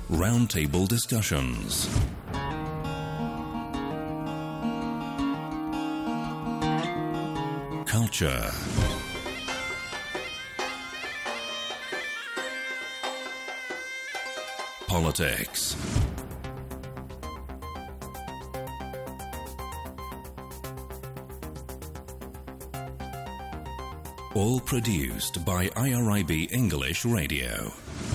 Roundtable discussions. Culture. Politics. All produced by IRIB English Radio.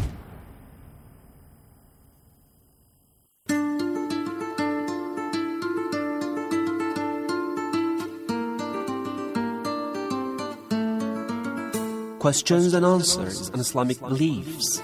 Questions and answers on Islamic beliefs.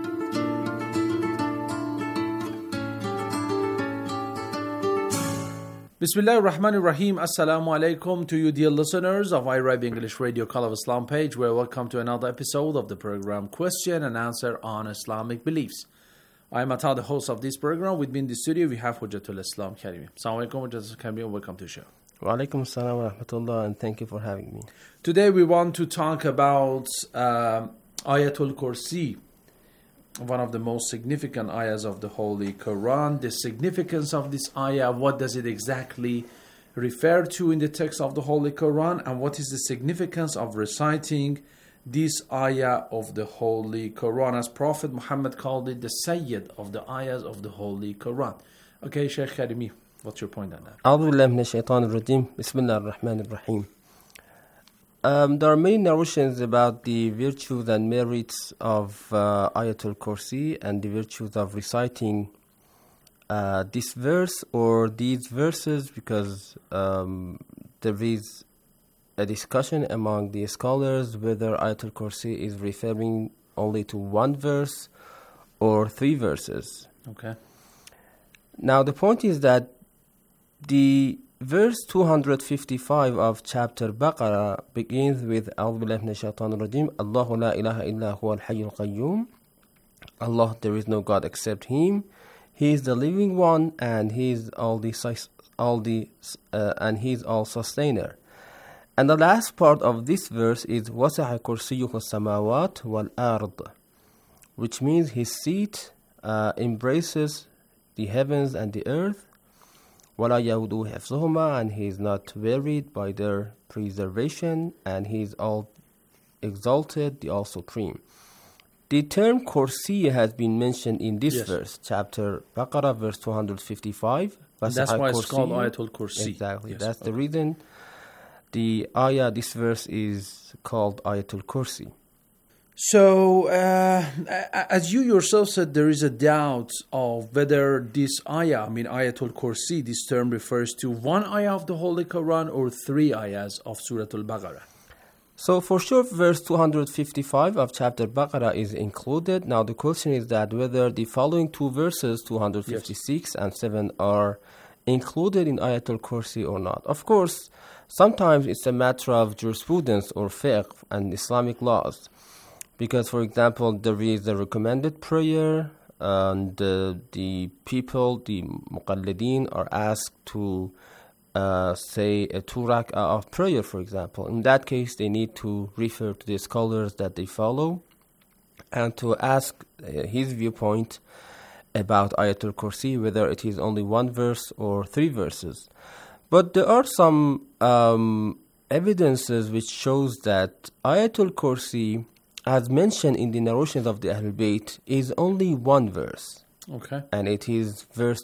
Bismillah ar-Rahman ar-Rahim. Assalamu alaikum to you dear listeners of IRIB English Radio Call of Islam page. Where welcome to another episode of the program Question and Answer on Islamic Beliefs. I am Atta, the host of this program. With me in the studio we have Hujjatul Islam Karimi. Assalamu alaikum Hujjatul Karimi and welcome to the show. Wa alaikum assalam wa rahmatullah, and thank you for having me. Today we want to talk about Ayatul Kursi, one of the most significant ayahs of the Holy Quran. The significance of this ayah, what does it exactly refer to in the text of the Holy Quran, and what is the significance of reciting this ayah of the Holy Quran, as Prophet Muhammad called it the Sayyid of the ayahs of the Holy Quran. Okay, Sheikh Karimi, what's your point on that? A'udhu billahi minash shaitanir rajim. Bismillah ar-Rahman ar-Rahim. There are many narrations about the virtues and merits of Ayatul Kursi and the virtues of reciting this verse or these verses, because there is a discussion among the scholars whether Ayatul Kursi is referring only to one verse or three verses. Okay. Now the point is that the verse 255 of chapter Baqarah begins with A'udhu billahi minash shaitanir rajim. Allahu la ilaha illa huwa al-hayyul qayyum. Allah, there is no God except Him. He is the living one, and He is and He is all sustainer. And the last part of this verse is وَسَعَ كُرْسِيُّهُ السَّمَاوَاتِ وَالْأَرْضِ, which means His seat embraces the heavens and the earth. وَلَا يَوْدُ حِفْظُهُمَا, and He is not wearied by their preservation, and He is all exalted, the all supreme. The term Kursi has been mentioned in this verse, chapter Baqarah, verse 255. That's why it's called Ayatul Kursi. Exactly. Yes, that's the reason the ayah, this verse is called Ayatul Kursi. So, as you yourself said, there is a doubt of whether this ayah, Ayatul Kursi, this term refers to one ayah of the Holy Quran or three ayahs of Surah Al-Baqarah. So, for sure, verse 255 of chapter Baqarah is included. Now, the question is that whether the following two verses, 256 and 7, are included in Ayatul Kursi or not. Of course, sometimes it's a matter of jurisprudence or fiqh and Islamic laws. Because, for example, there is a recommended prayer, and the people, the muqalladeen, are asked to say a 2 rak'ah of prayer, for example. In that case, they need to refer to the scholars that they follow and to ask his viewpoint about Ayatul Kursi, whether it is only one verse or three verses. But there are some evidences which shows that Ayatul Kursi, as mentioned in the narrations of the Ahlul Bayt, is only one verse. Okay. And it is verse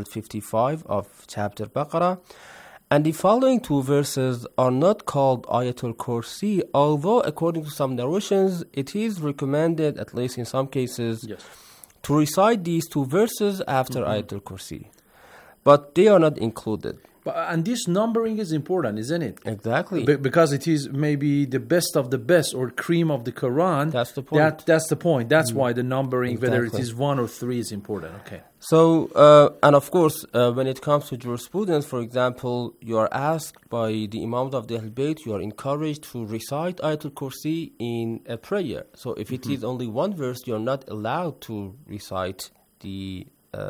255 of chapter Baqarah. And the following two verses are not called Ayatul Kursi, although according to some narrations, it is recommended, at least in some cases, to recite these two verses after Ayatul Kursi. But they are not included. And this numbering is important, isn't it? Exactly. Because it is maybe the best of the best or cream of the Quran. That's the point. That's the point. That's why the numbering, whether it is one or three, is important. Okay. So, and of course, when it comes to jurisprudence, for example, you are asked by the Imams of the Ahl Bayt, you are encouraged to recite Ayatul Kursi in a prayer. So if it is only one verse, you are not allowed to recite the,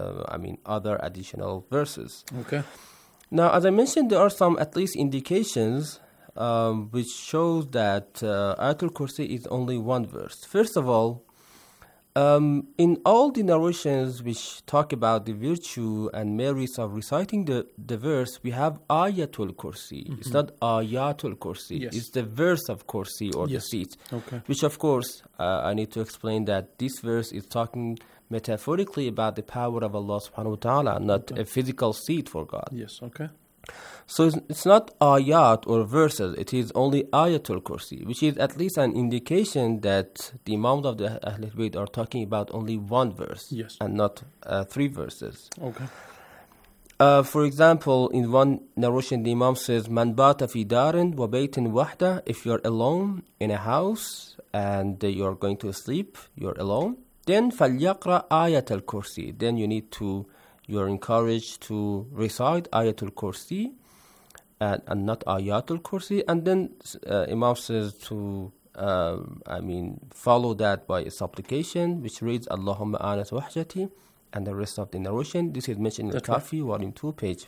other additional verses. Okay. Now, as I mentioned, there are some at least indications which shows that Ayatul Kursi is only one verse. First of all, In all the narrations which talk about the virtue and merits of reciting the verse, we have Ayatul Kursi. It's not Ayatul Kursi. Yes. It's the verse of Kursi or the seat. Okay. Which, of course, I need to explain that this verse is talking metaphorically about the power of Allah subhanahu wa ta'ala, not a physical seat for God. Yes, okay. So it's not ayat or verses, it is only Ayatul Kursi, which is at least an indication that the Imam of the Ahlul Bayt are talking about only one verse Yes. and not 3 verses. Okay. For example, in one narration, the Imam says, Man bata fi darin wa baytin wahda, if you're alone in a house and you're going to sleep, you're alone, then فَلْيَقْرَأْ آيَةَ الْكُرْسِي. Then you're encouraged to recite Ayatul Kursi and not Ayatul Kursi. And then Imam says to, follow that by a supplication, which reads, Allahumma anas wahjati, and the rest of the narration. This is mentioned in Kafi, volume 2, page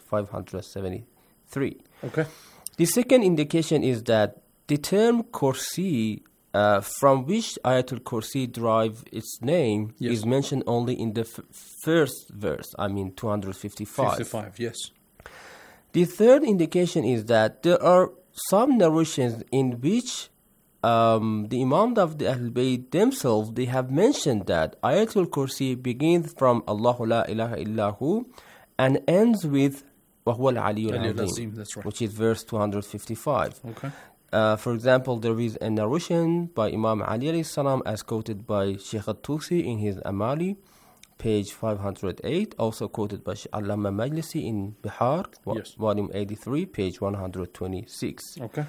573. Okay. The second indication is that the term Kursi, from which Ayatul Kursi derive its name, is mentioned only in the first verse, 255. 55, yes. The third indication is that there are some narrations in which the Imam of the Ahlul Bayt themselves, they have mentioned that Ayatul Kursi begins from Allahu la ilaha illahu and ends with وَهُوَ الْعَلِيُّ الْعَظِيمُ, that's right. which is verse 255. Okay. For example, there is a narration by Imam Ali alayhi salam as quoted by Sheikh At-Tusi in his Amali, page 508, also quoted by Allama Majlisi in Bihar, volume 83, page 126. Okay.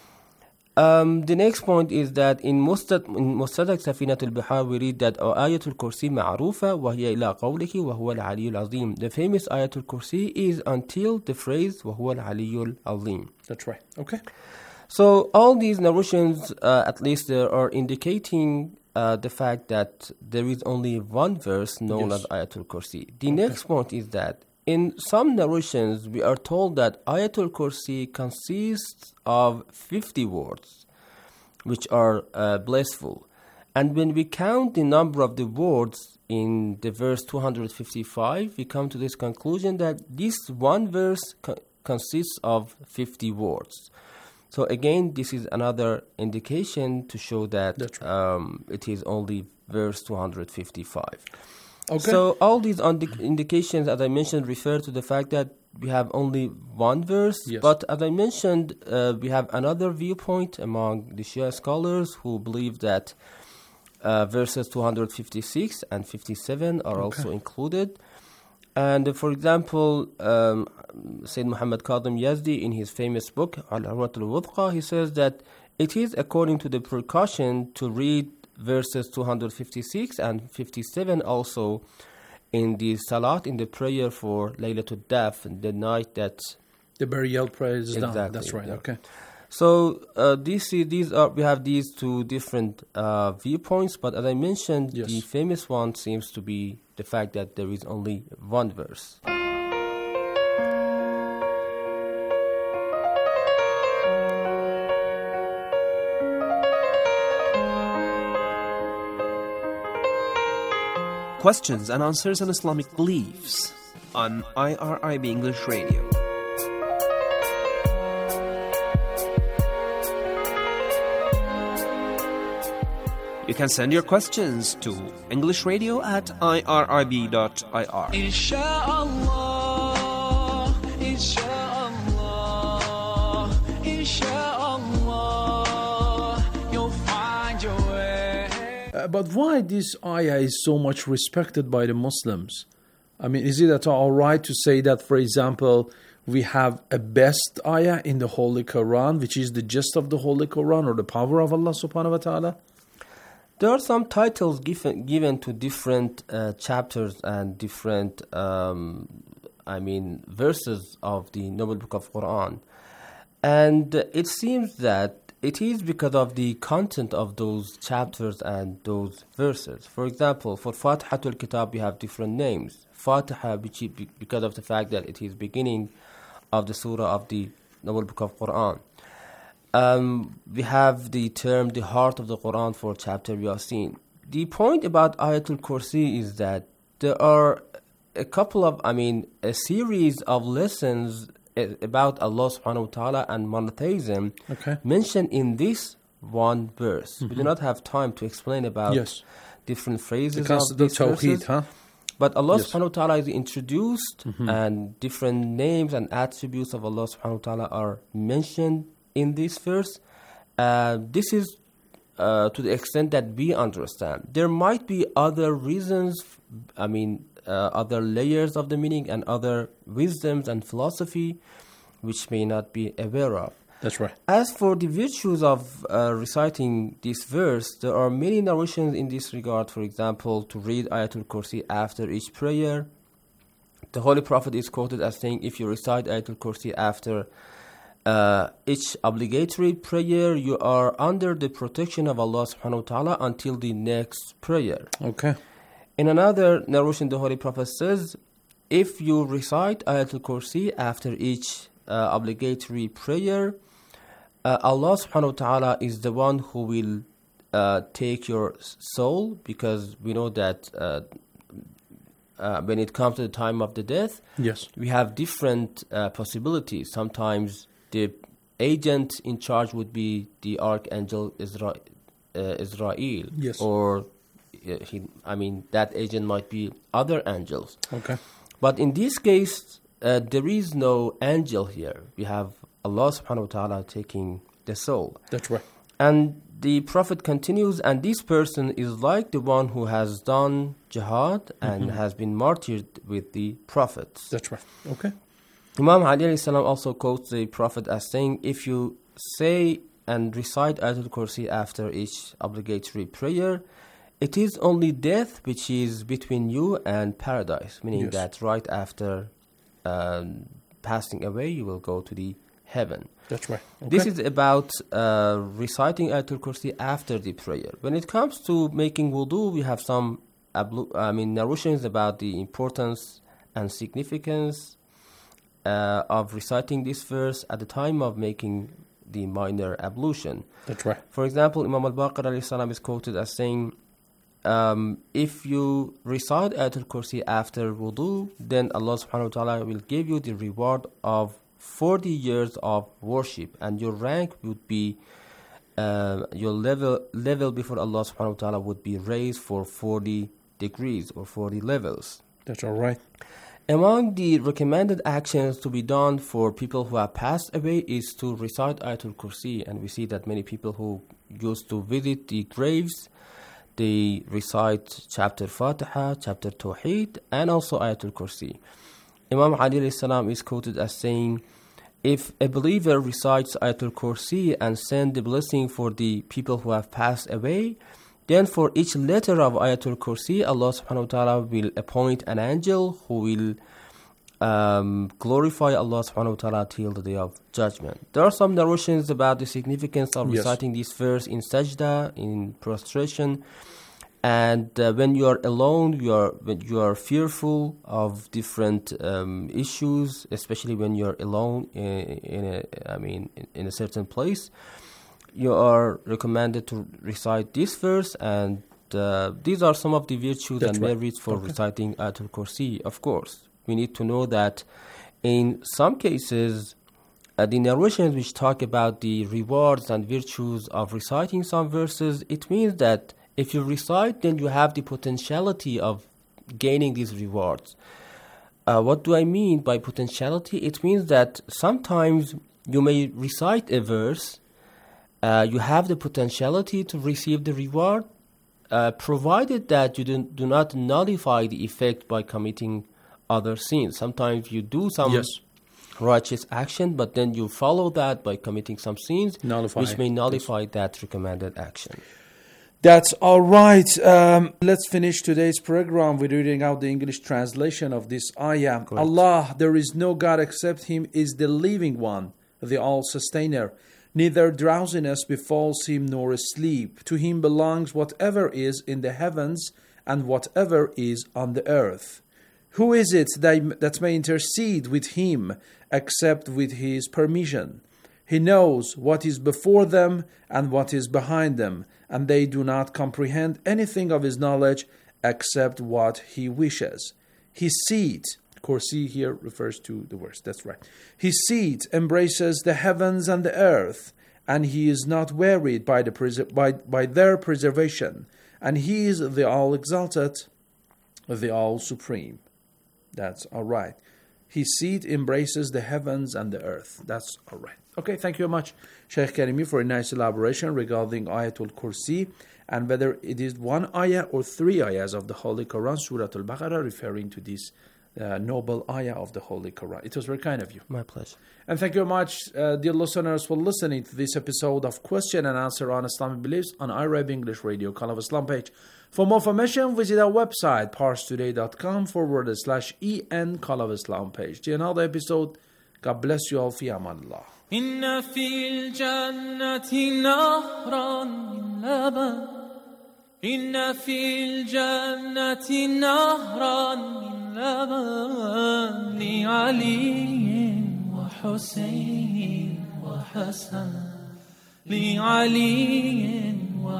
The next point is that in Mustadrak Safinat al-Bihar we read that Ayatul Kursi ma'rufa wa hiya ila qawlihi wa huwa al-aliyyul azim. The famous Ayatul Kursi is until the phrase wa huwa al-aliyyul azim. That's right. Okay. So all these narrations, at least they are indicating the fact that there is only one verse known as Ayatul Kursi. The next point is that in some narrations, we are told that Ayatul Kursi consists of 50 words, which are blissful. And when we count the number of the words in the verse 255, we come to this conclusion that this one verse consists of 50 words. So again, this is another indication to show that it is only verse 255. Okay. So all these indications, as I mentioned, refer to the fact that we have only one verse. Yes. But as I mentioned, we have another viewpoint among the Shia scholars who believe that verses 256 and 57 are also included. And for example, Sayyid Muhammad Qadim Yazdi, in his famous book, Al-Urwat al-Wuthqa, he says that it is according to the precaution to read verses 256 and 57 also in the Salat, in the prayer for Laylatul Daf, the night that the burial prayer is done. Exactly, That's right. yeah. Okay. So we have these two different viewpoints, but as I mentioned, the famous one seems to be the fact that there is only one verse. Questions and answers on Islamic beliefs on IRIB English Radio. You can send your questions to englishradio@irib.ir. Inshallah, inshallah, inshallah, you'll find your way. But why this ayah is so much respected by the Muslims? I mean, is it at all right to say that, for example, we have a best ayah in the Holy Quran, which is the gist of the Holy Quran or the power of Allah subhanahu wa ta'ala? There are some titles given to different chapters and different, verses of the Noble Book of Quran. And it seems that it is because of the content of those chapters and those verses. For example, for Fatihatul Kitab, we have different names. Fatiha, because of the fact that it is beginning of the surah of the Noble Book of Quran. We have the term the heart of the Quran for chapter Yasin. the point about Ayatul Kursi is that there are a series of lessons about Allah subhanahu wa ta'ala and monotheism mentioned in this one verse. We do not have time to explain about different phrases of these verses. But Allah subhanahu wa ta'ala is introduced and different names and attributes of Allah subhanahu wa ta'ala are mentioned in this verse. This is to the extent that we understand. There might be other reasons, other layers of the meaning and other wisdoms and philosophy which may not be aware of. That's right. As for the virtues of reciting this verse, there are many narrations in this regard. For example, to read Ayatul Kursi after each prayer. The Holy Prophet is quoted as saying, if you recite Ayatul Kursi after each obligatory prayer, you are under the protection of Allah subhanahu wa ta'ala until the next prayer. Okay. In another narration, the Holy Prophet says, if you recite Ayatul Kursi after each obligatory prayer, Allah subhanahu wa ta'ala is the one who will take your soul, because we know that when it comes to the time of the death, we have different possibilities. Sometimes the agent in charge would be the Archangel Israel, or that agent might be other angels. Okay. But in this case, there is no angel here. We have Allah subhanahu wa ta'ala taking the soul. That's right. And the Prophet continues, and this person is like the one who has done jihad and has been martyred with the prophets. That's right. Okay. Imam Ali alayhi salam also quotes the Prophet as saying, if you say and recite Ayatul Kursi after each obligatory prayer, it is only death which is between you and paradise, meaning that right after passing away, you will go to the heaven. That's right. Okay. This is about reciting Ayatul Kursi after the prayer. When it comes to making wudu, we have some narrations about the importance and significance of reciting this verse at the time of making the minor ablution. That's right. For example, Imam al-Baqir alayhi salam is quoted as saying, if you recite Ayatul Kursi after wudu, then Allah subhanahu wa ta'ala will give you the reward of 40 years of worship, and your rank would be, your level before Allah subhanahu wa ta'ala would be raised for 40 degrees or 40 levels. That's all right. Among the recommended actions to be done for people who have passed away is to recite Ayatul Kursi, and we see that many people who used to visit the graves, they recite chapter Fatiha, chapter Tawheed, and also Ayatul Kursi. Imam Ali alayhi salam is quoted as saying, if a believer recites Ayatul Kursi and sends the blessing for the people who have passed away, then for each letter of Ayatul Kursi, Allah subhanahu wa ta'ala will appoint an angel who will glorify Allah subhanahu wa ta'ala till the day of judgment. There are some narrations about the significance of reciting this verse in sajda, in prostration, and when you are alone, when you are fearful of different issues, especially when you are alone in a certain place, you are recommended to recite this verse, and these are some of the virtues and merits for reciting Ayatul Kursi. Of course, we need to know that in some cases, the narrations which talk about the rewards and virtues of reciting some verses, it means that if you recite, then you have the potentiality of gaining these rewards. What do I mean by potentiality? It means that sometimes you may recite a verse, you have the potentiality to receive the reward, provided that you do not nullify the effect by committing other sins. Sometimes you do some righteous action, but then you follow that by committing some sins, which may nullify that recommended action. That's all right. Let's finish today's program with reading out the English translation of this ayah. Correct. Allah, there is no God except Him, is the living one, the all-sustainer. Neither drowsiness befalls Him nor sleep. To Him belongs whatever is in the heavens and whatever is on the earth. Who is it that may intercede with Him except with His permission? He knows what is before them and what is behind them, and they do not comprehend anything of His knowledge except what He wishes. His seat, Kursi here refers to the verse, that's right. His seat embraces the heavens and the earth, and He is not wearied by their preservation, and He is the all-exalted, the all-supreme. That's all right. His seat embraces the heavens and the earth. That's all right. Okay, thank you very much, Sheikh Karimi, for a nice elaboration regarding Ayatul Kursi and whether it is one ayah or three ayahs of the Holy Quran, Surah Al-Baqarah, referring to this noble ayah of the Holy Quran. It was very kind of you. My pleasure. And thank you very much, dear listeners, for listening to this episode of Question and Answer on Islamic Beliefs on IRIB English Radio, Call of Islam page. For more information, visit our website, parstoday.com/en Call of Islam page. To another episode, God bless you all. Fi amanillah. إن في الجنة نهرا من لبن إن في الجنة نهرا من لبن لعلي وحسين وحسن لعلي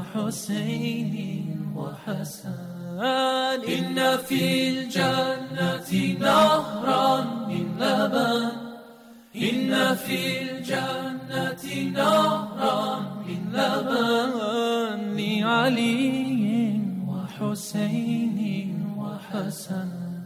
وحسين وحسن إن في الجنة نهرا من لبن إن في الجنة نهرا من لبن لعلي وحسين وحسن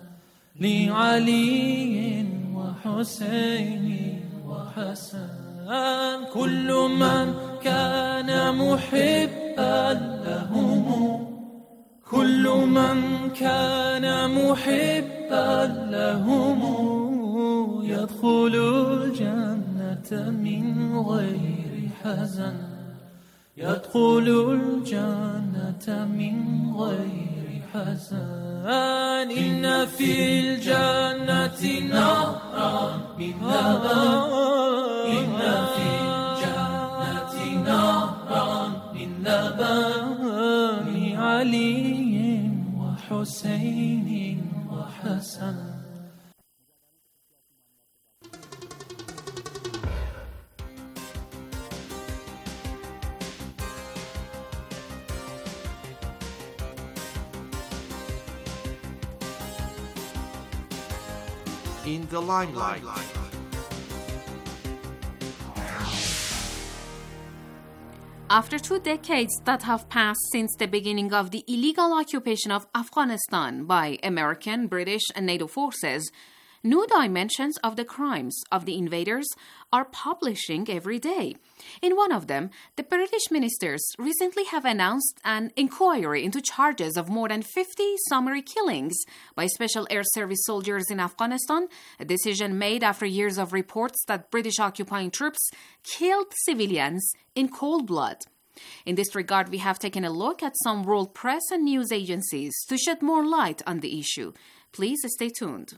لعلي وحسين وحسن كل من كان محبا لهم كل من كان محبا لهم يدخل الجنة من غير حزن يدخل الجنة من غير حزن إن في الجنة نهرا من لبن إن في الجنة نهرا من لبن لعلي وحسين وحسن. In the limelight. After 2 decades that have passed since the beginning of the illegal occupation of Afghanistan by American, British, and NATO forces, new dimensions of the crimes of the invaders are publishing every day. In one of them, the British ministers recently have announced an inquiry into charges of more than 50 summary killings by Special Air Service soldiers in Afghanistan, a decision made after years of reports that British occupying troops killed civilians in cold blood. In this regard, we have taken a look at some world press and news agencies to shed more light on the issue. Please stay tuned.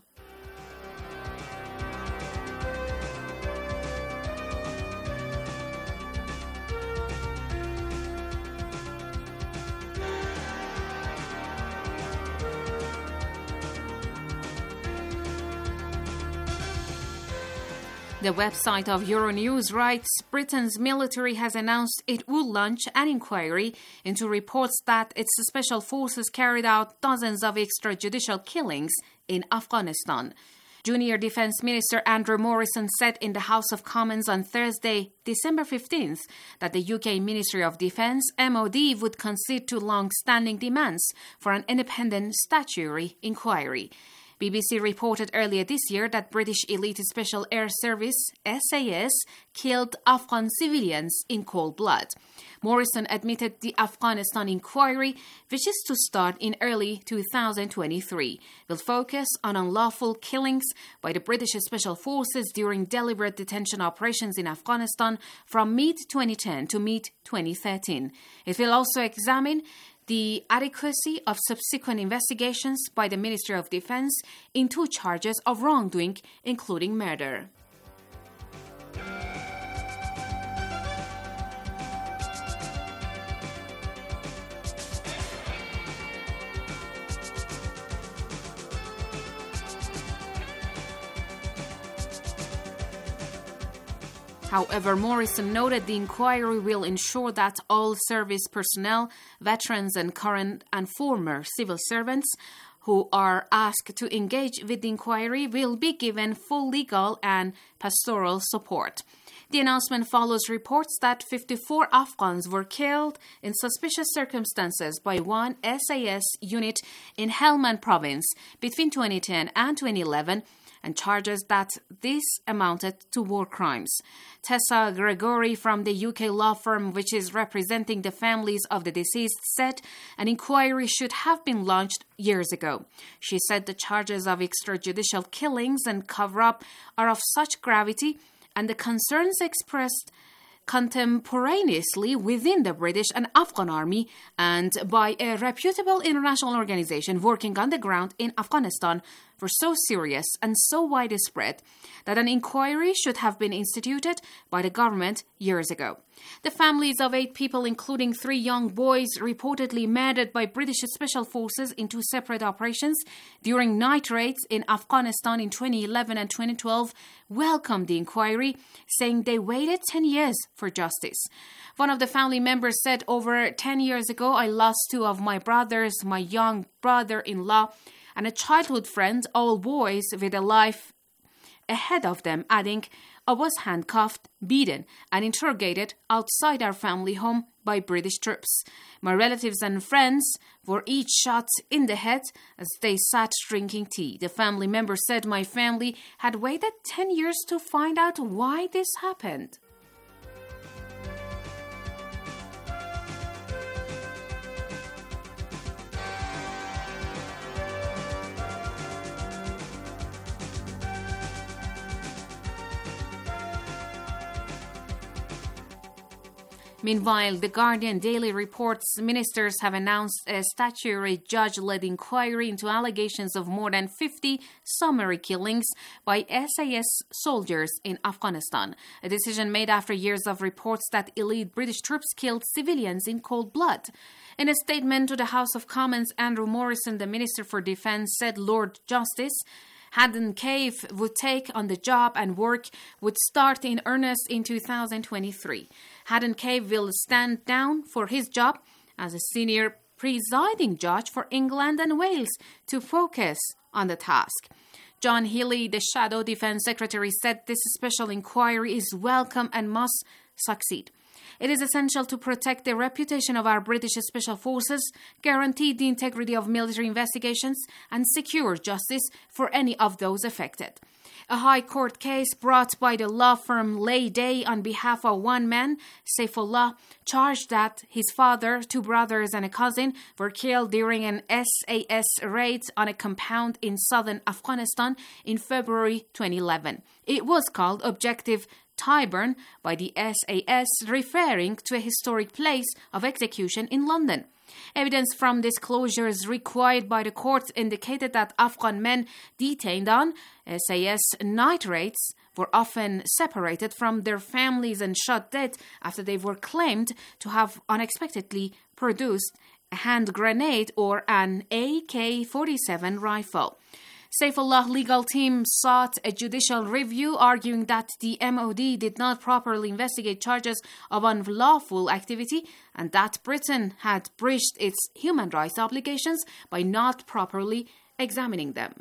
The website of Euronews writes, Britain's military has announced it will launch an inquiry into reports that its special forces carried out dozens of extrajudicial killings in Afghanistan. Junior Defense Minister Andrew Morrison said in the House of Commons on Thursday, December 15th, that the UK Ministry of Defence, MOD, would concede to long-standing demands for an independent statutory inquiry. BBC reported earlier this year that British Elite Special Air Service, SAS, killed Afghan civilians in cold blood. Morrison admitted the Afghanistan inquiry, which is to start in early 2023, will focus on unlawful killings by the British Special Forces during deliberate detention operations in Afghanistan from mid-2010 to mid-2013. It will also examine the adequacy of subsequent investigations by the Ministry of Defense into charges of wrongdoing, including murder. However, Morrison noted the inquiry will ensure that all service personnel, veterans and current and former civil servants who are asked to engage with the inquiry will be given full legal and pastoral support. The announcement follows reports that 54 Afghans were killed in suspicious circumstances by one SAS unit in Helmand province between 2010 and 2011, and charges that this amounted to war crimes. Tessa Gregory from the UK law firm which is representing the families of the deceased said an inquiry should have been launched years ago. She said the charges of extrajudicial killings and cover-up are of such gravity and the concerns expressed contemporaneously within the British and Afghan army and by a reputable international organization working on the ground in Afghanistan were so serious and so widespread that an inquiry should have been instituted by the government years ago. The families of 8 people, including 3 young boys, reportedly murdered by British special forces in 2 separate operations during night raids in Afghanistan in 2011 and 2012, welcomed the inquiry, saying they waited 10 years for justice. One of the family members said, "Over 10 years ago, I lost 2 of my brothers, my young brother-in-law, and a childhood friend, all boys with a life ahead of them," adding, "I was handcuffed, beaten, and interrogated outside our family home by British troops. My relatives and friends were each shot in the head as they sat drinking tea." The family member said, "My family had waited 10 years to find out why this happened." Meanwhile, The Guardian Daily reports ministers have announced a statutory judge-led inquiry into allegations of more than 50 summary killings by SAS soldiers in Afghanistan, a decision made after years of reports that elite British troops killed civilians in cold blood. In a statement to the House of Commons, Andrew Morrison, the Minister for Defence, said Lord Justice Haddon Cave would take on the job and work would start in earnest in 2023. Haddon Cave will stand down for his job as a senior presiding judge for England and Wales to focus on the task. John Healey, the Shadow Defence Secretary, said this special inquiry is welcome and must succeed. It is essential to protect the reputation of our British Special Forces, guarantee the integrity of military investigations, and secure justice for any of those affected. A High Court case brought by the law firm Lay Day on behalf of one man, Saifullah, charged that his father, 2 brothers, and a cousin were killed during an SAS raid on a compound in southern Afghanistan in February 2011. It was called Objective Tyburn by the SAS, referring to a historic place of execution in London. Evidence from disclosures required by the court indicated that Afghan men detained on SAS night raids were often separated from their families and shot dead after they were claimed to have unexpectedly produced a hand grenade or an AK-47 rifle. Saifullah legal team sought a judicial review, arguing that the MOD did not properly investigate charges of unlawful activity and that Britain had breached its human rights obligations by not properly examining them.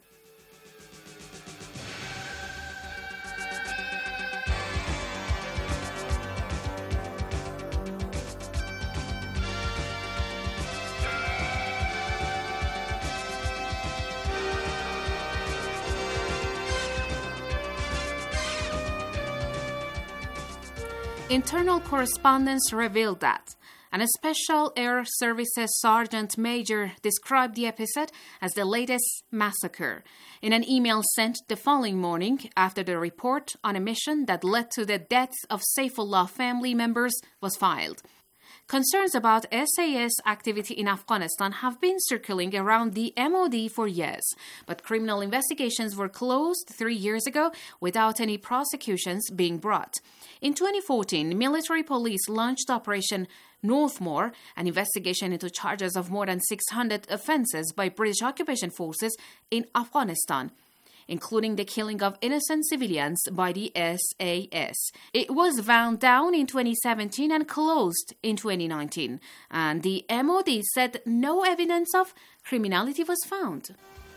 Internal correspondence revealed that a Special Air Services Sergeant Major described the episode as the latest massacre in an email sent the following morning after the report on a mission that led to the deaths of Saifullah family members was filed. Concerns about SAS activity in Afghanistan have been circling around the MOD for years, but criminal investigations were closed 3 years ago without any prosecutions being brought. In 2014, military police launched Operation Northmore, an investigation into charges of more than 600 offences by British occupation forces in Afghanistan. including the killing of innocent civilians by the SAS. It was wound down in 2017 and closed in 2019, and the MOD said no evidence of criminality was found.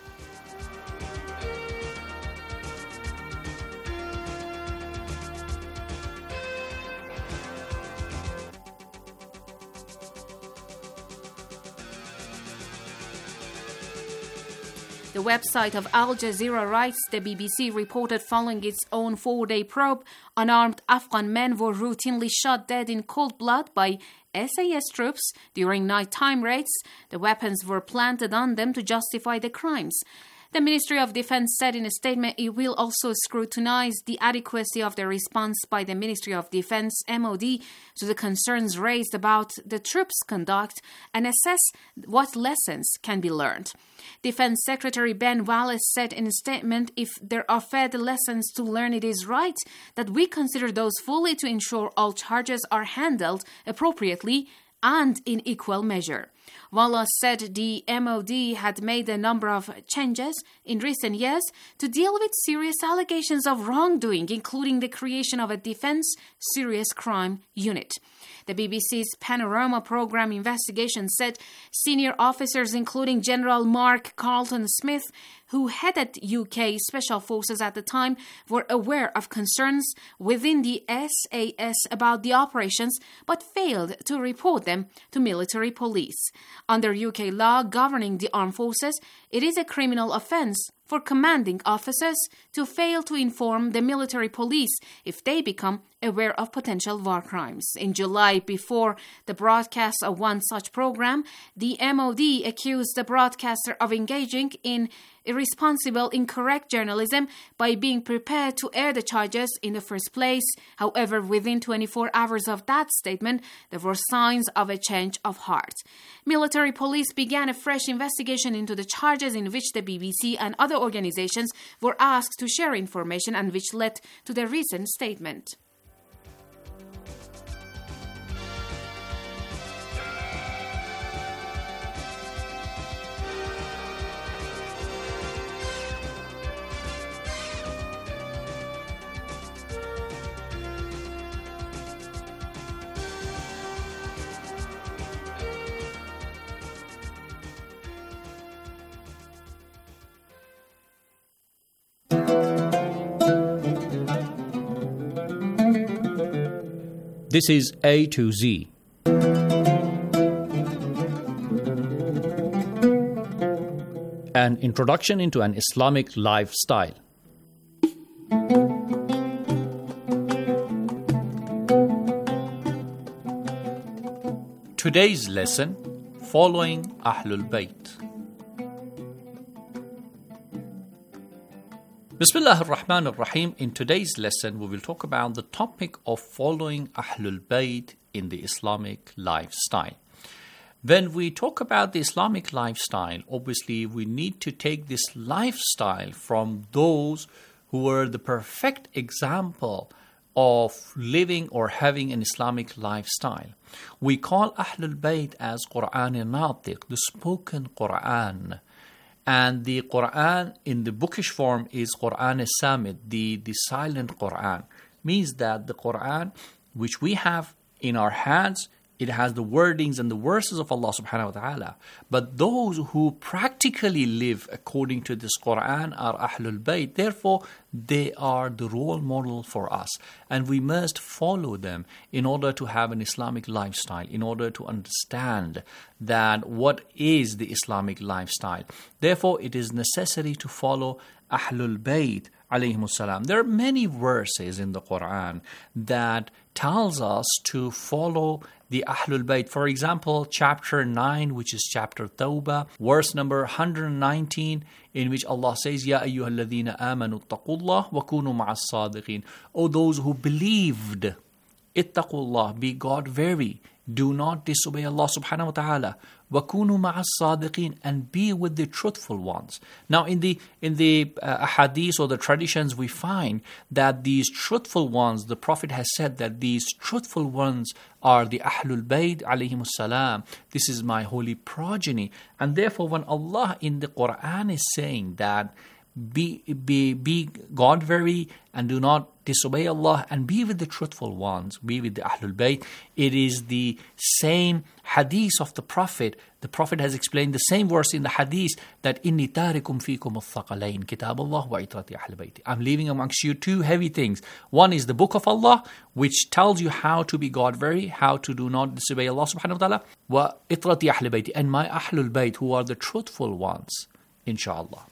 The website of Al Jazeera writes the BBC reported following its own 4-day probe, unarmed Afghan men were routinely shot dead in cold blood by SAS troops during nighttime raids. The weapons were planted on them to justify the crimes. The Ministry of Defense said in a statement it will also scrutinize the adequacy of the response by the Ministry of Defense, MOD, to the concerns raised about the troops' conduct and assess what lessons can be learned. Defense Secretary Ben Wallace said in a statement, if there are further lessons to learn, it is right that we consider those fully to ensure all charges are handled appropriately and in equal measure. Wallace said the MOD had made a number of changes in recent years to deal with serious allegations of wrongdoing, including the creation of a Defense Serious Crime Unit. The BBC's Panorama Programme investigation said senior officers, including General Mark Carlton-Smith, who headed UK Special Forces at the time, were aware of concerns within the SAS about the operations but failed to report them to military police. Under UK law governing the armed forces, it is a criminal offence for commanding officers to fail to inform the military police if they become aware of potential war crimes. In July, before the broadcast of one such program, the MOD accused the broadcaster of engaging in irresponsible, incorrect journalism by being prepared to air the charges in the first place. However, within 24 hours of that statement, there were signs of a change of heart. Military police began a fresh investigation into the charges in which the BBC and other organizations were asked to share information and which led to the recent statement. This is A to Z. An introduction into an Islamic lifestyle. Today's lesson, following Ahlul Bayt. Bismillah ar-Rahman ar-Rahim. In today's lesson, we will talk about the topic of following Ahlul Bayt in the Islamic lifestyle. When we talk about the Islamic lifestyle, obviously we need to take this lifestyle from those who were the perfect example of living or having an Islamic lifestyle. We call Ahlul Bayt as Quran Natiq, the spoken Quran. And the Quran in the bookish form is Quran Samit, the silent Quran. Means that the Quran which we have in our hands, it has the wordings and the verses of Allah subhanahu wa ta'ala. But those who practically live according to this Quran are Ahlul Bayt. Therefore, they are the role model for us. And we must follow them in order to have an Islamic lifestyle, in order to understand that what is the Islamic lifestyle. Therefore, it is necessary to follow Ahlul Bayt alayhimus salam. There are many verses in the Quran that tells us to follow the Ahlul Bayt. For example, chapter 9, which is chapter Tawbah, verse number 119, in which Allah says, Ya ayyuhalladhina amanu ittaqullah wa kunu ma'as sadiqin. O those who believed, ittaqullah, be God-wary, do not disobey Allah subhanahu wa ta'ala. وَكُونُوا مَعَ الصَّادِقِينَ, and be with the truthful ones. Now, in the hadith or the traditions, we find that these truthful ones, the Prophet has said that these truthful ones are the Ahlul Bayt alayhimus salam. This is my holy progeny. And therefore, when Allah in the Quran is saying that be God-very and do not disobey Allah, and be with the truthful ones, be with the Ahlul Bayt. It is the same hadith of the Prophet. The Prophet has explained the same verse in the hadith that inni tarikum fikum al-thaqalain kitab Allah wa itrati Ahlul Bayt. I'm leaving amongst you two heavy things. One is the book of Allah, which tells you how to be God-very, how to do not disobey Allah subhanahu wa ta'ala, wa itrati Ahlul Bayt, and my Ahlul Bayt, who are the truthful ones, inshallah.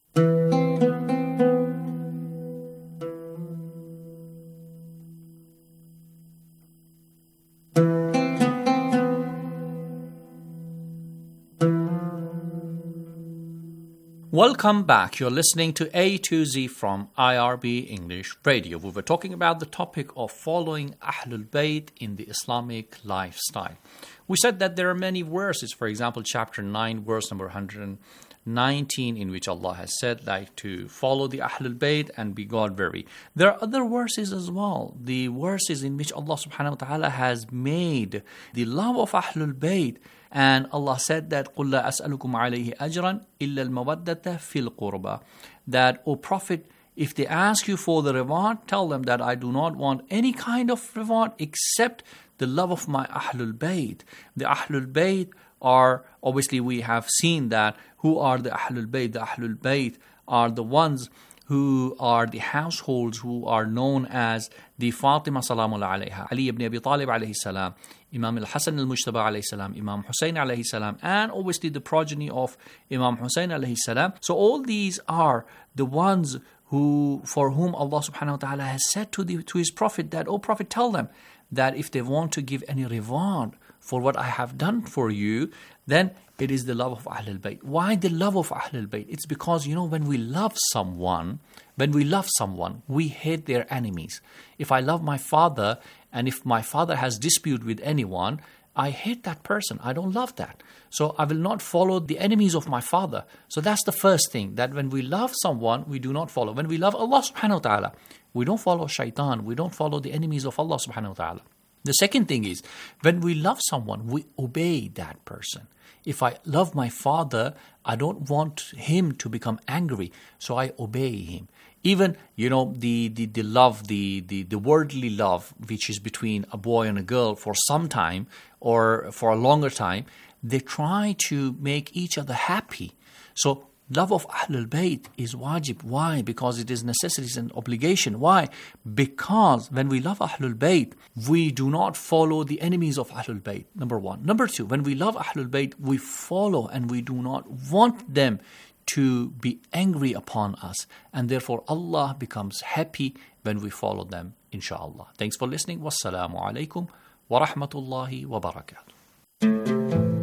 Welcome back. You're listening to A to Z from IRB English Radio. We were talking about the topic of following Ahlul Bayt in the Islamic lifestyle. We said that there are many verses, for example, chapter 9, verse number 119, in which Allah has said like to follow the Ahlul Bayt and be God-very. There are other verses as well, the verses in which Allah subhanahu wa ta'ala has made the love of Ahlul Bayt. And Allah said that قُلْ لَا أَسْأَلُكُمْ عَلَيْهِ أَجْرًا إِلَّا الْمَوَدَّةَ فِي الْقُرْبَى. That, O Prophet, if they ask you for the reward, tell them that I do not want any kind of reward except the love of my Ahlul Bayt. The Ahlul Bayt are, obviously we have seen that, who are the Ahlul Bayt? The Ahlul Bayt are the ones who are the households who are known as the Fatima salamullah alayha, Ali ibn Abi Talib alayhi salam, Imam al-Hasan al-Mujtaba alayhi salam, Imam Hussein alayhi salam, and obviously the progeny of Imam Hussein alayhi salam. So all these are the ones who, for whom Allah subhanahu wa ta'ala has said to his Prophet that, O Prophet, tell them that if they want to give any reward for what I have done for you, then it is the love of Ahlul Bayt. Why the love of Ahlul Bayt? It's because, when we love someone, we hate their enemies. If I love my father, and if my father has dispute with anyone, I hate that person. I don't love that. So I will not follow the enemies of my father. So that's the first thing, that when we love someone, we do not follow. When we love Allah subhanahu wa ta'ala, we don't follow shaitan. We don't follow the enemies of Allah subhanahu wa ta'ala. The second thing is, when we love someone, we obey that person. If I love my father, I don't want him to become angry, so I obey him. Even, the love, the worldly love, which is between a boy and a girl for some time or for a longer time, they try to make each other happy. So love of Ahlul Bayt is wajib. Why? Because it is necessity and obligation. Why? Because when we love Ahlul Bayt, we do not follow the enemies of Ahlul Bayt, number one. Number two, when we love Ahlul Bayt, we follow and we do not want them to be angry upon us. And therefore Allah becomes happy when we follow them, inshallah. Thanks for listening. Wassalamu alaikum wa rahmatullahi wa barakatuh.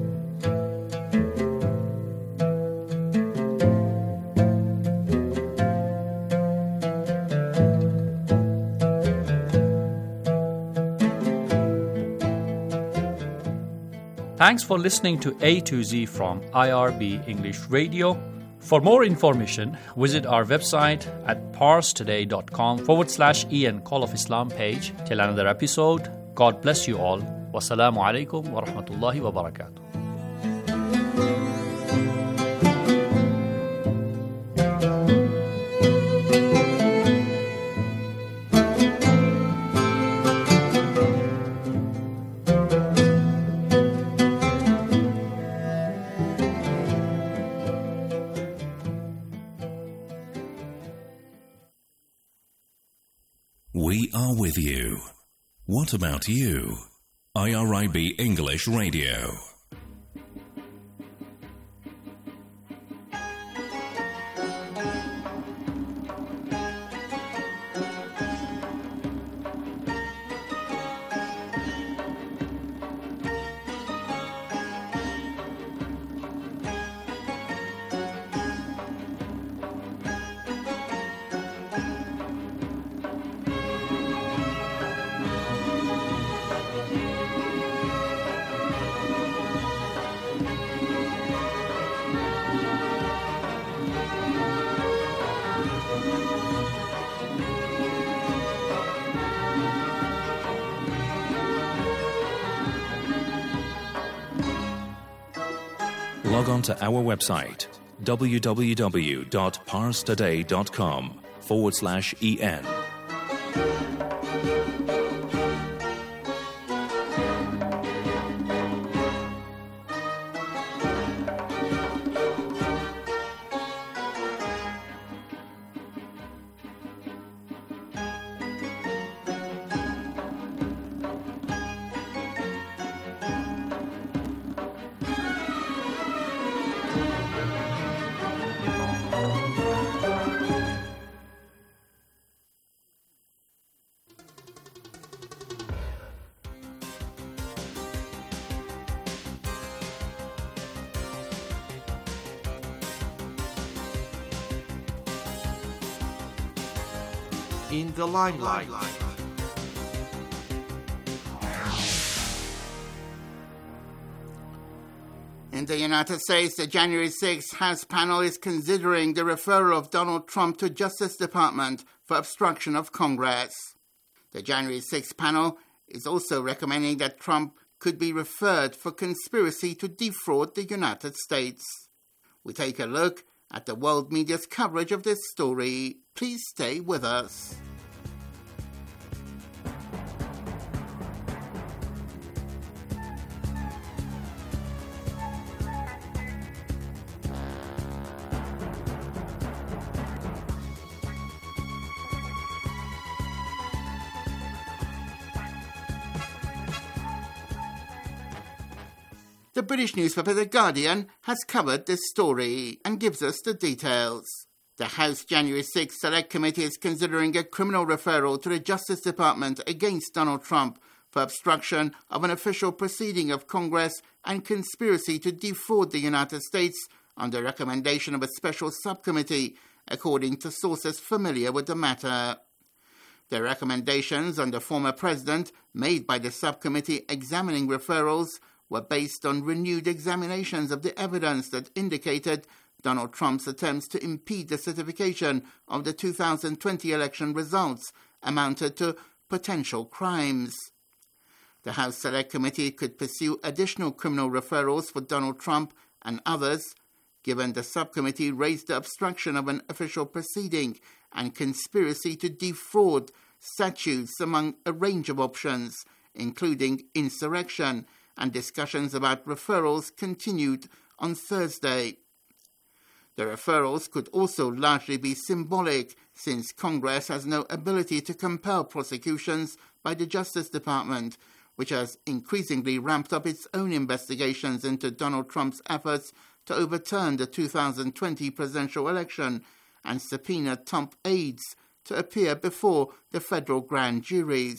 Thanks for listening to A to Z from IRB English Radio. For more information, visit our website at parstoday.com/EN Call of Islam page. Till another episode, God bless you all. Wassalamu alaikum wa rahmatullahi wa barakatuh. We are with you. What about you? IRIB English Radio. Log on to our website www.parstoday.com/en. In the limelight. In the United States, the January 6th House panel is considering the referral of Donald Trump to Justice Department for obstruction of Congress. The January 6th panel is also recommending that Trump could be referred for conspiracy to defraud the United States. We take a look at the world media's coverage of this story. Please stay with us. The British newspaper The Guardian has covered this story and gives us the details. The House January 6 Select Committee is considering a criminal referral to the Justice Department against Donald Trump for obstruction of an official proceeding of Congress and conspiracy to defraud the United States on the recommendation of a special subcommittee, according to sources familiar with the matter. The recommendations on the former president made by the subcommittee examining referrals were based on renewed examinations of the evidence that indicated Donald Trump's attempts to impede the certification of the 2020 election results amounted to potential crimes. The House Select Committee could pursue additional criminal referrals for Donald Trump and others, given the subcommittee raised the obstruction of an official proceeding and conspiracy to defraud statutes among a range of options, including insurrection, and discussions about referrals continued on Thursday. The referrals could also largely be symbolic, since Congress has no ability to compel prosecutions by the Justice Department, which has increasingly ramped up its own investigations into Donald Trump's efforts to overturn the 2020 presidential election and subpoena Trump aides to appear before the federal grand juries.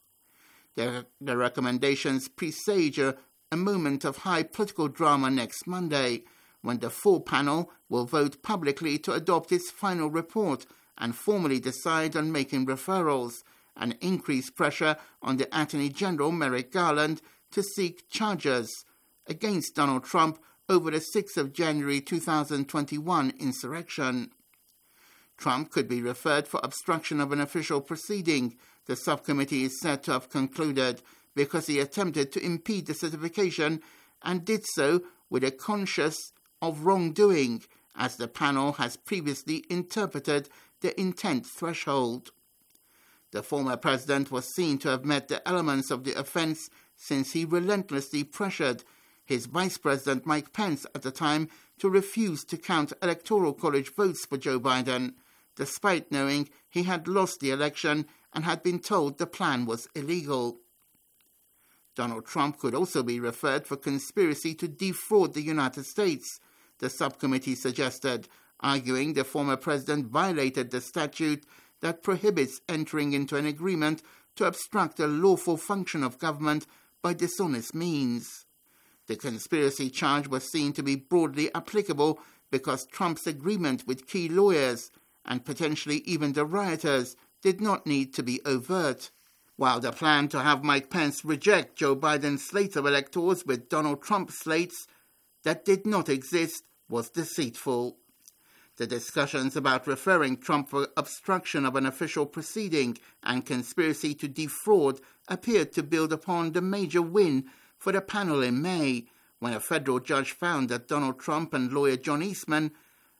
The recommendations presage a moment of high political drama next Monday, when the full panel will vote publicly to adopt its final report and formally decide on making referrals, and increase pressure on the Attorney General Merrick Garland to seek charges against Donald Trump over the 6th of January 2021 insurrection. Trump could be referred for obstruction of an official proceeding, the subcommittee is said to have concluded, because he attempted to impede the certification and did so with a conscience of wrongdoing, as the panel has previously interpreted the intent threshold. The former president was seen to have met the elements of the offense, since he relentlessly pressured his Vice President Mike Pence at the time to refuse to count Electoral College votes for Joe Biden, despite knowing he had lost the election and had been told the plan was illegal. Donald Trump could also be referred for conspiracy to defraud the United States, the subcommittee suggested, arguing the former president violated the statute that prohibits entering into an agreement to obstruct a lawful function of government by dishonest means. The conspiracy charge was seen to be broadly applicable because Trump's agreement with key lawyers, and potentially even the rioters, did not need to be overt, while the plan to have Mike Pence reject Joe Biden's slate of electors with Donald Trump slates that did not exist was deceitful. The discussions about referring Trump for obstruction of an official proceeding and conspiracy to defraud appeared to build upon the major win for the panel in May, when a federal judge found that Donald Trump and lawyer John Eastman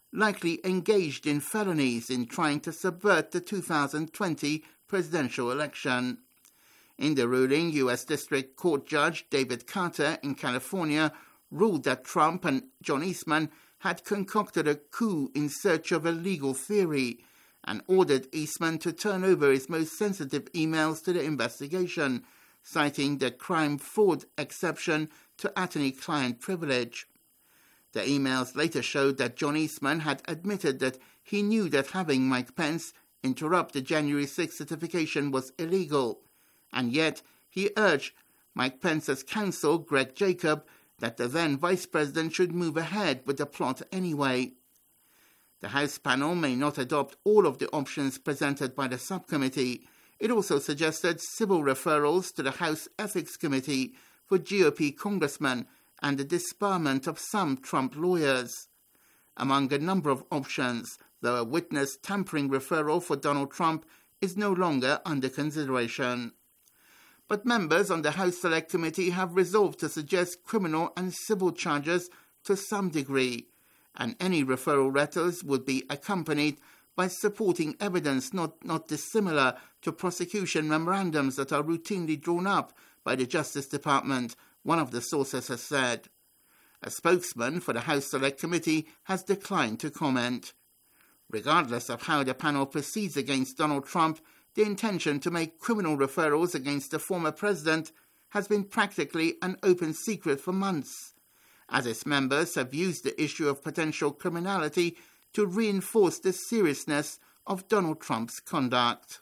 likely engaged in felonies in trying to subvert the 2020 presidential election. In the ruling, U.S. District Court Judge David Carter in California ruled that Trump and John Eastman had concocted a coup in search of a legal theory and ordered Eastman to turn over his most sensitive emails to the investigation, citing the crime-fraud exception to attorney-client privilege. The emails later showed that John Eastman had admitted that he knew that having Mike Pence interrupt the January 6 certification was illegal, and yet he urged Mike Pence's counsel, Greg Jacob, that the then vice president should move ahead with the plot anyway. The House panel may not adopt all of the options presented by the subcommittee. It also suggested civil referrals to the House Ethics Committee for GOP congressmen and the disbarment of some Trump lawyers. Among a number of options, though a witness tampering referral for Donald Trump is no longer under consideration. But members on the House Select Committee have resolved to suggest criminal and civil charges to some degree, and any referral letters would be accompanied by supporting evidence not dissimilar to prosecution memorandums that are routinely drawn up by the Justice Department, one of the sources has said. A spokesman for the House Select Committee has declined to comment. Regardless of how the panel proceeds against Donald Trump, the intention to make criminal referrals against the former president has been practically an open secret for months, as its members have used the issue of potential criminality to reinforce the seriousness of Donald Trump's conduct.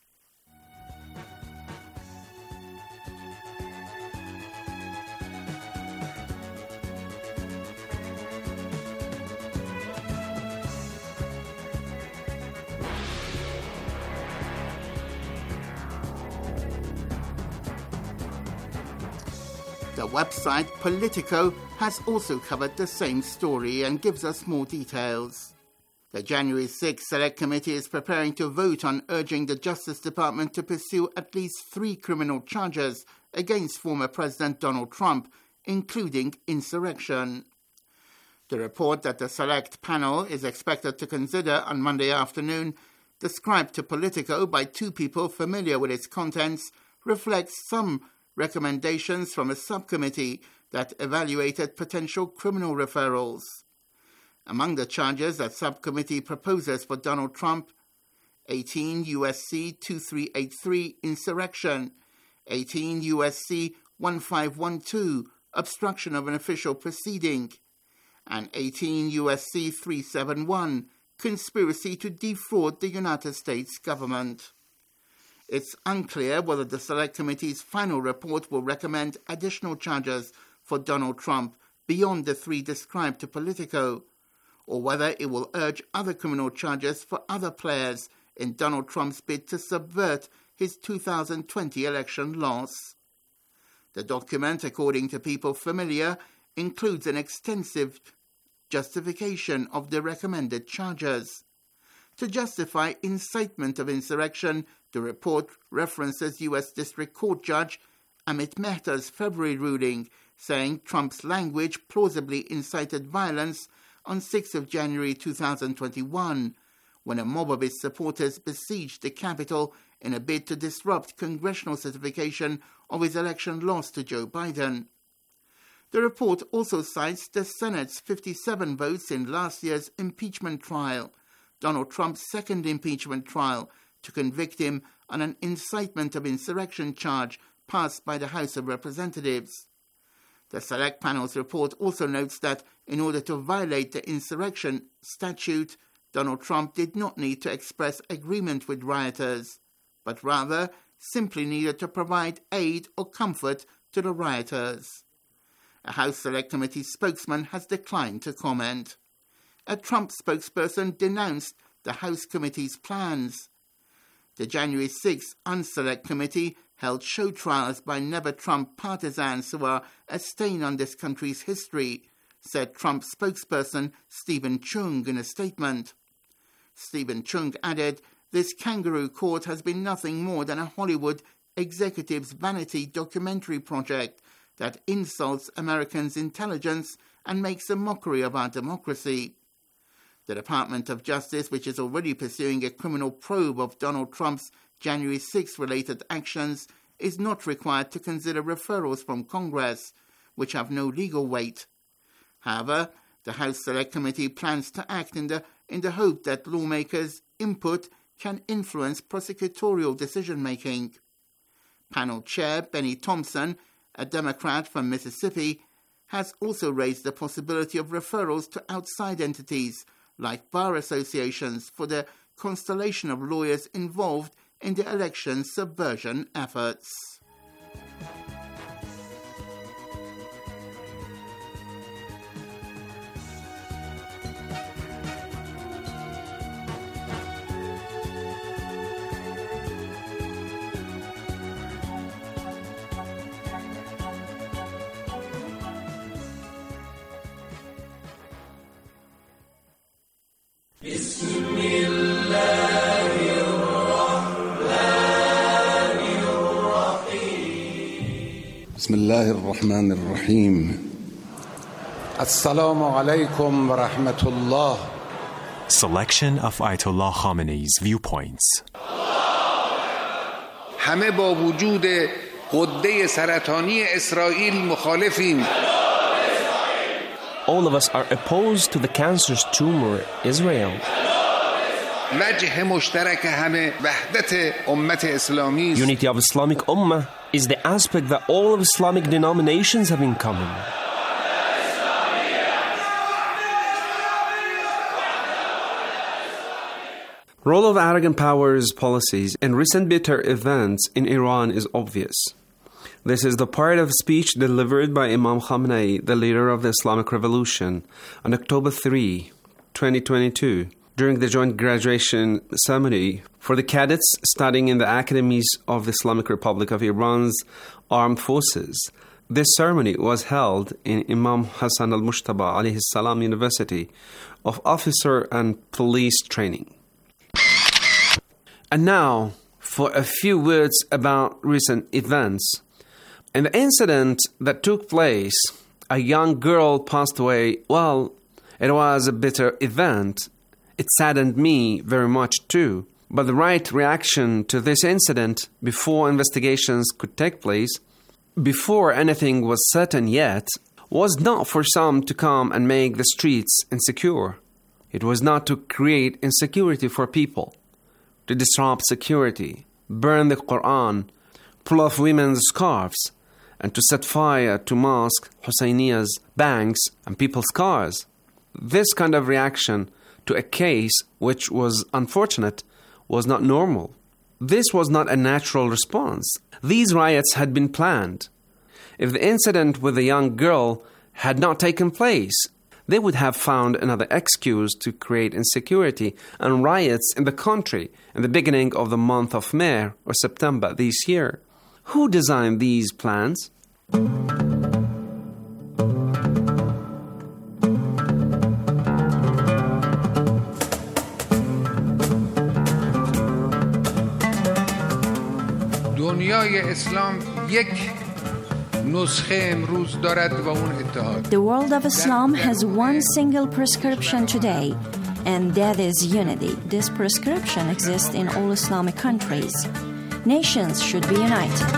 The website Politico has also covered the same story and gives us more details. The January 6 Select Committee is preparing to vote on urging the Justice Department to pursue at least 3 criminal charges against former President Donald Trump, including insurrection. The report that the Select panel is expected to consider on Monday afternoon, described to Politico by 2 people familiar with its contents, reflects some recommendations from a subcommittee that evaluated potential criminal referrals. Among the charges that subcommittee proposes for Donald Trump, 18 U.S.C. 2383 insurrection, 18 U.S.C. 1512 obstruction of an official proceeding, and 18 U.S.C. 371 conspiracy to defraud the United States government. It's unclear whether the Select Committee's final report will recommend additional charges for Donald Trump beyond the 3 described to Politico, or whether it will urge other criminal charges for other players in Donald Trump's bid to subvert his 2020 election loss. The document, according to people familiar, includes an extensive justification of the recommended charges. To justify incitement of insurrection, the report references U.S. District Court Judge Amit Mehta's February ruling, saying Trump's language plausibly incited violence on 6 January 2021, when a mob of his supporters besieged the Capitol in a bid to disrupt congressional certification of his election loss to Joe Biden. The report also cites the Senate's 57 votes in last year's impeachment trial, Donald Trump's second impeachment trial, to convict him on an incitement of insurrection charge passed by the House of Representatives. The Select Panel's report also notes that in order to violate the insurrection statute, Donald Trump did not need to express agreement with rioters, but rather simply needed to provide aid or comfort to the rioters. A House Select Committee spokesman has declined to comment. A Trump spokesperson denounced the House Committee's plans. The January 6 Unselect Committee held show trials by never-Trump partisans who are a stain on this country's history, said Trump spokesperson Stephen Chung in a statement. Stephen Chung added, "This kangaroo court has been nothing more than a Hollywood executive's vanity documentary project that insults Americans' intelligence and makes a mockery of our democracy." The Department of Justice, which is already pursuing a criminal probe of Donald Trump's January 6-related actions, is not required to consider referrals from Congress, which have no legal weight. However, the House Select Committee plans to act in the hope that lawmakers' input can influence prosecutorial decision-making. Panel Chair Benny Thompson, a Democrat from Mississippi, has also raised the possibility of referrals to outside entities like bar associations for the constellation of lawyers involved in the election subversion efforts. بسم الله الرحمن الرحيم السلام عليكم ورحمة الله. Selection of Ayatollah Khamenei's viewpoints. همه با وجود غده سرطانی اسرائیل مخالفیم. All of us are opposed to the cancerous tumor, Israel. وجه مشترک همه وحدت امت اسلامی است. Unity of Islamic Ummah is the aspect that all of Islamic denominations have in common. Role of arrogant powers policies in recent bitter events in Iran is obvious. This is the part of speech delivered by Imam Khamenei, the leader of the Islamic Revolution, on October 3, 2022, during the joint graduation ceremony for the cadets studying in the academies of the Islamic Republic of Iran's armed forces. This ceremony was held in Imam Hassan al-Mushtaba alayhi salam University of Officer and Police Training. And now, for a few words about recent events. In the incident that took place, a young girl passed away. Well, it was a bitter event. It saddened me very much too. But the right reaction to this incident before investigations could take place, before anything was certain yet, was not for some to come and make the streets insecure. It was not to create insecurity for people, to disrupt security, burn the Quran, pull off women's scarves, and to set fire to mosques, Husseinias, banks, and people's cars. This kind of reaction to a case which was unfortunate was not normal. This was not a natural response. These riots had been planned. If the incident with the young girl had not taken place, they would have found another excuse to create insecurity and riots in the country in the beginning of the month of May or September this year. Who designed these plans? دنیای اسلام یک نسخه امروز دارد و اون اتحاد. The world of Islam has one single prescription today, and that is unity. This prescription exists in all Islamic countries. Nations should be united.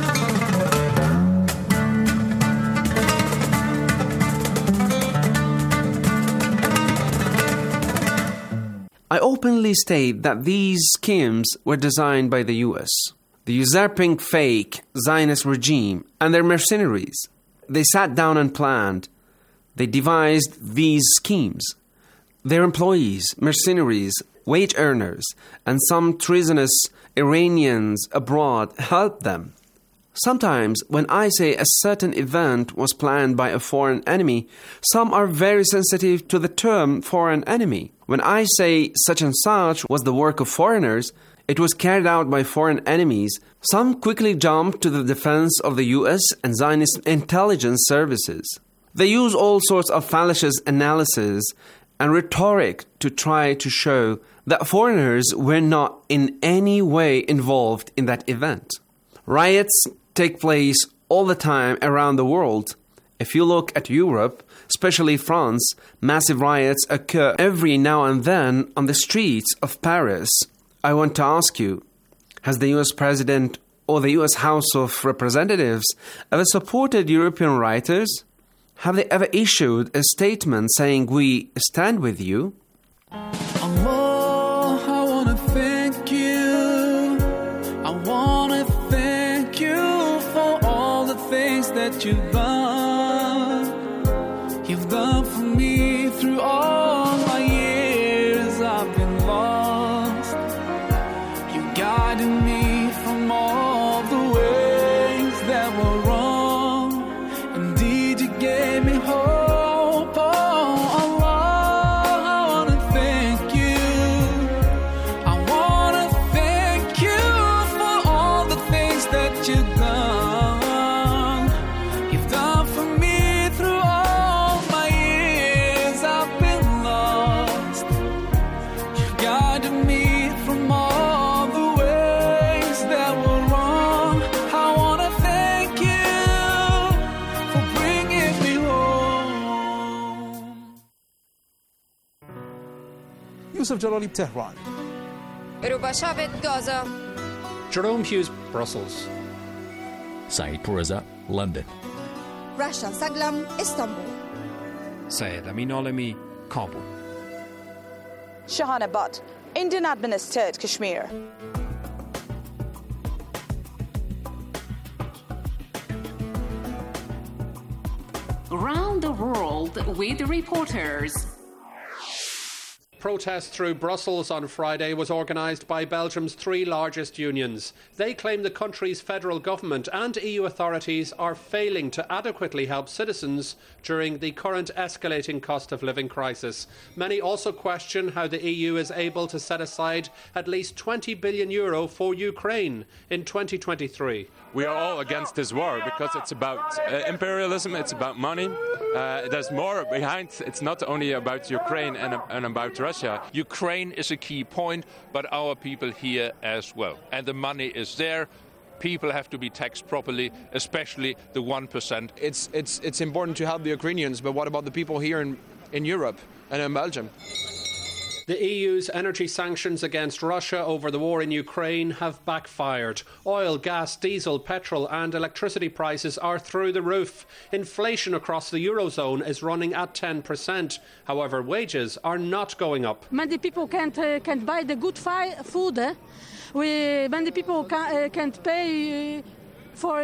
I openly state that these schemes were designed by the U.S., the usurping fake Zionist regime and their mercenaries. They sat down and planned. They devised these schemes. Their employees, mercenaries, wage earners, and some treasonous Iranians abroad helped them. Sometimes, when I say a certain event was planned by a foreign enemy, some are very sensitive to the term foreign enemy. When I say such and such was the work of foreigners, it was carried out by foreign enemies, some quickly jump to the defense of the U.S. and Zionist intelligence services. They use all sorts of fallacious analysis and rhetoric to try to show that foreigners were not in any way involved in that event. Riots take place all the time around the world, If you look at Europe, especially France, massive riots occur every now and then on the streets of Paris. I want to ask you, has the US President or the US House of Representatives ever supported European writers? Have they ever issued a statement saying, "We stand with you"? Allah, I wanna thank you. I wanna thank you for all the things that you've done. You've done for me through all my years I've been lost. You guided me from all the ways that were wrong. Indeed, you gave me hope. Oh, Allah, I wanna thank you. I wanna thank you for all the things that you've done. You've done for me through all my years I've been lost. You guided me from all the ways that were wrong. I wanna thank you for bringing me home. Yusuf Jalali, Tehran. Rubashavet, Gaza. Jerome Hughes, Brussels. Saeed Pourreza, London. Rasha Saglam, Istanbul. Syed Amin Alami, Kabul. Shahana Butt, Indian administered Kashmir. Around the world with reporters. Protest through Brussels on Friday was organised by Belgium's three largest unions. They claim the country's federal government and EU authorities are failing to adequately help citizens during the current escalating cost of living crisis. Many also question how the EU is able to set aside at least €20 billion for Ukraine in 2023. We are all against this war because it's about imperialism, it's about money. There's more behind. It's not only about Ukraine and about Russia. Ukraine is a key point, but our people here as well. And the money is there. People have to be taxed properly, especially the 1%. It's important to help the Ukrainians, but what about the people here in Europe and in Belgium? The EU's energy sanctions against Russia over the war in Ukraine have backfired. Oil, gas, diesel, petrol and electricity prices are through the roof. Inflation across the Eurozone is running at 10%. However, wages are not going up. Many people can't buy the good food. Many people can't pay for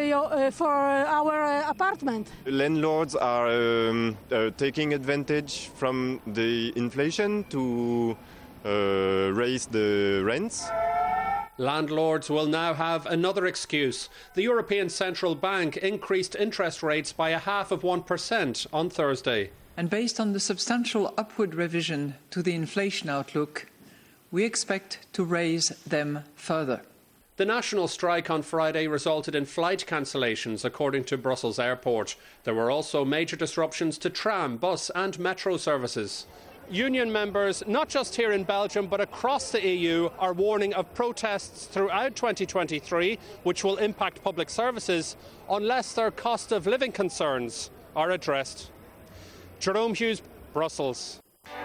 our apartment. Landlords are taking advantage from the inflation to raise the rents. Landlords will now have another excuse. The European Central Bank increased interest rates by 0.5% on Thursday. And based on the substantial upward revision to the inflation outlook, we expect to raise them further. The national strike on Friday resulted in flight cancellations, according to Brussels Airport. There were also major disruptions to tram, bus and metro services. Union members, not just here in Belgium but across the EU, are warning of protests throughout 2023, which will impact public services unless their cost of living concerns are addressed. Jerome Hughes, Brussels.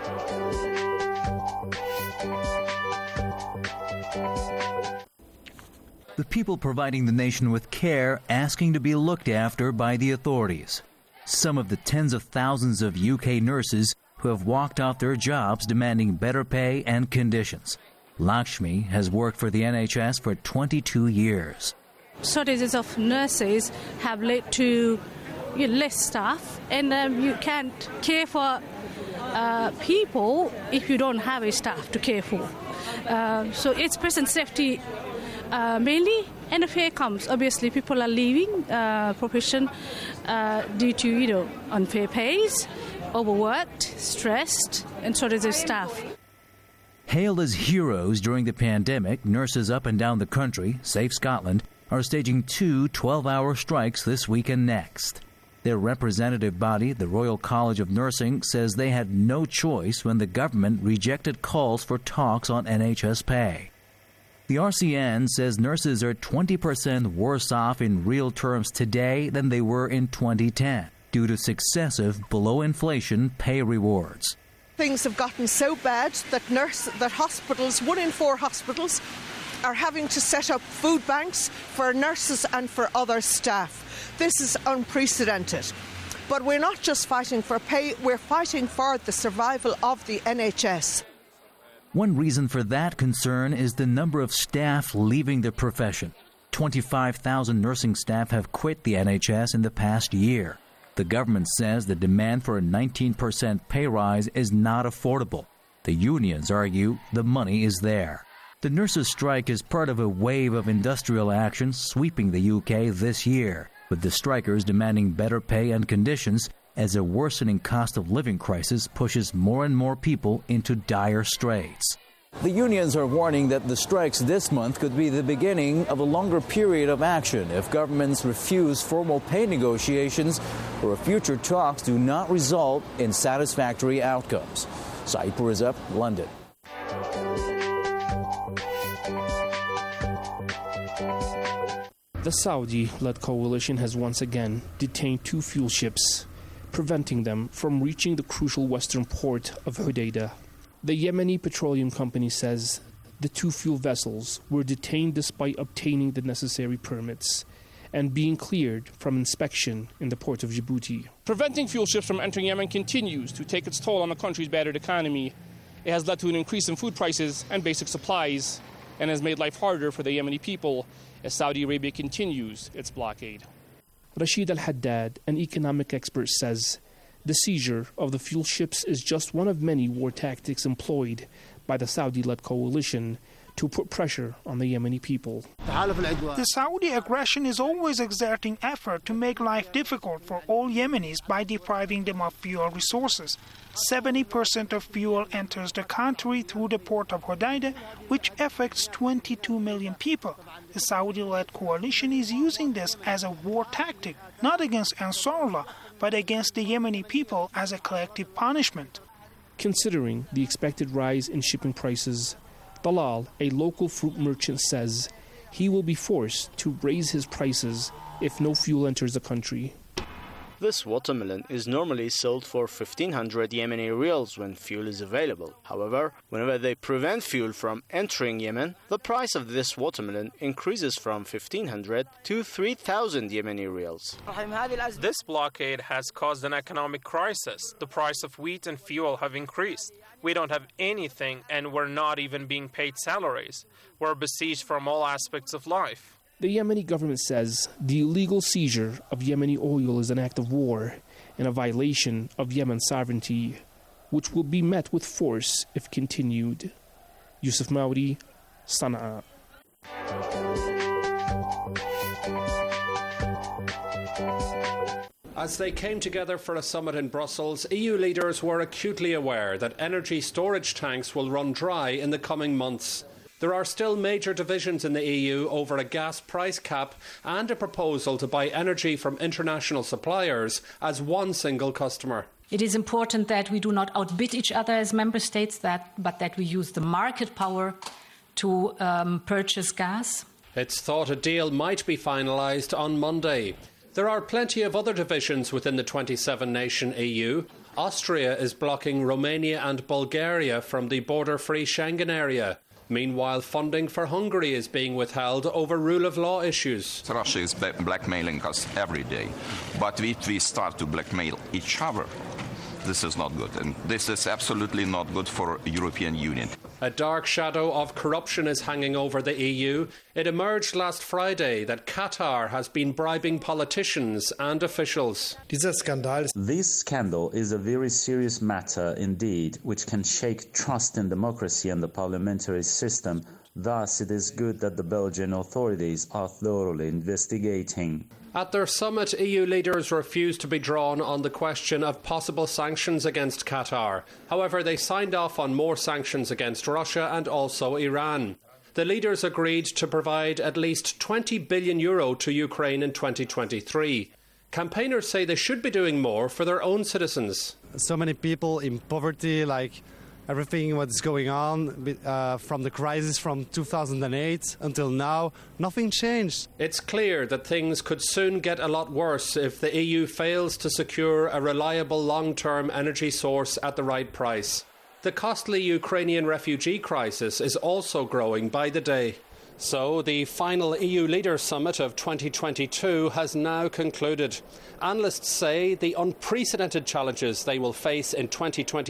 The people providing the nation with care, asking to be looked after by the authorities. Some of the tens of thousands of UK nurses who have walked off their jobs demanding better pay and conditions. Lakshmi has worked for the NHS for 22 years. Shortages of nurses have led to less staff, and you can't care for people if you don't have a staff to care for. So it's patient safety mainly, and if here comes, obviously people are leaving profession due to unfair pays, overworked, stressed, and shortage of staff. Hailed as heroes during the pandemic, nurses up and down the country, Safe Scotland, are staging 2 12-hour strikes this week and next. Their representative body, the Royal College of Nursing, says they had no choice when the government rejected calls for talks on NHS pay. The RCN says nurses are 20% worse off in real terms today than they were in 2010. due to successive below-inflation pay rewards. Things have gotten so bad that hospitals, 1 in 4 hospitals, are having to set up food banks for nurses and for other staff. This is unprecedented. But we're not just fighting for pay, we're fighting for the survival of the NHS. One reason for that concern is the number of staff leaving the profession. 25,000 nursing staff have quit the NHS in the past year. The government says the demand for a 19% pay rise is not affordable. The unions argue the money is there. The nurses' strike is part of a wave of industrial action sweeping the UK this year, with the strikers demanding better pay and conditions as a worsening cost of living crisis pushes more and more people into dire straits. The unions are warning that the strikes this month could be the beginning of a longer period of action if governments refuse formal pay negotiations or if future talks do not result in satisfactory outcomes. Saeed Purizap, London. The Saudi-led coalition has once again detained 2 fuel ships, preventing them from reaching the crucial western port of Hodeidah. The Yemeni petroleum company says the 2 fuel vessels were detained despite obtaining the necessary permits and being cleared from inspection in the port of Djibouti. Preventing fuel ships from entering Yemen continues to take its toll on the country's battered economy. It has led to an increase in food prices and basic supplies and has made life harder for the Yemeni people as Saudi Arabia continues its blockade. Rashid Al-Haddad, an economic expert, says the seizure of the fuel ships is just one of many war tactics employed by the Saudi-led coalition to put pressure on the Yemeni people. The Saudi aggression is always exerting effort to make life difficult for all Yemenis by depriving them of fuel resources. 70% of fuel enters the country through the port of Hodeidah, which affects 22 million people. The Saudi-led coalition is using this as a war tactic, not against Ansarullah, but against the Yemeni people as a collective punishment. Considering the expected rise in shipping prices, Dalal, a local fruit merchant, says he will be forced to raise his prices if no fuel enters the country. This watermelon is normally sold for 1,500 Yemeni riyals when fuel is available. However, whenever they prevent fuel from entering Yemen, the price of this watermelon increases from 1,500 to 3,000 Yemeni riyals. This blockade has caused an economic crisis. The price of wheat and fuel have increased. We don't have anything, and we're not even being paid salaries. We're besieged from all aspects of life. The Yemeni government says the illegal seizure of Yemeni oil is an act of war and a violation of Yemen's sovereignty, which will be met with force if continued. Yusuf Mauri, Sana'a. As they came together for a summit in Brussels, EU leaders were acutely aware that energy storage tanks will run dry in the coming months. There are still major divisions in the EU over a gas price cap and a proposal to buy energy from international suppliers as one single customer. It is important that we do not outbid each other as member states, but that we use the market power to purchase gas. It's thought a deal might be finalised on Monday. There are plenty of other divisions within the 27-nation EU. Austria is blocking Romania and Bulgaria from the border-free Schengen area. Meanwhile, funding for Hungary is being withheld over rule-of-law issues. Russia is blackmailing us every day. But if we start to blackmail each other, this is not good. And this is absolutely not good for the European Union. A dark shadow of corruption is hanging over the EU. It emerged last Friday that Qatar has been bribing politicians and officials. This scandal is a very serious matter indeed, which can shake trust in democracy and the parliamentary system. Thus, it is good that the Belgian authorities are thoroughly investigating. At their summit, EU leaders refused to be drawn on the question of possible sanctions against Qatar. However, they signed off on more sanctions against Russia and also Iran. The leaders agreed to provide at least €20 billion to Ukraine in 2023. Campaigners say they should be doing more for their own citizens. So many people in poverty, like everything what's going on from the crisis from 2008 until now, nothing changed. It's clear that things could soon get a lot worse if the EU fails to secure a reliable long-term energy source at the right price. The costly Ukrainian refugee crisis is also growing by the day. So the final EU Leaders Summit of 2022 has now concluded. Analysts say the unprecedented challenges they will face in 2020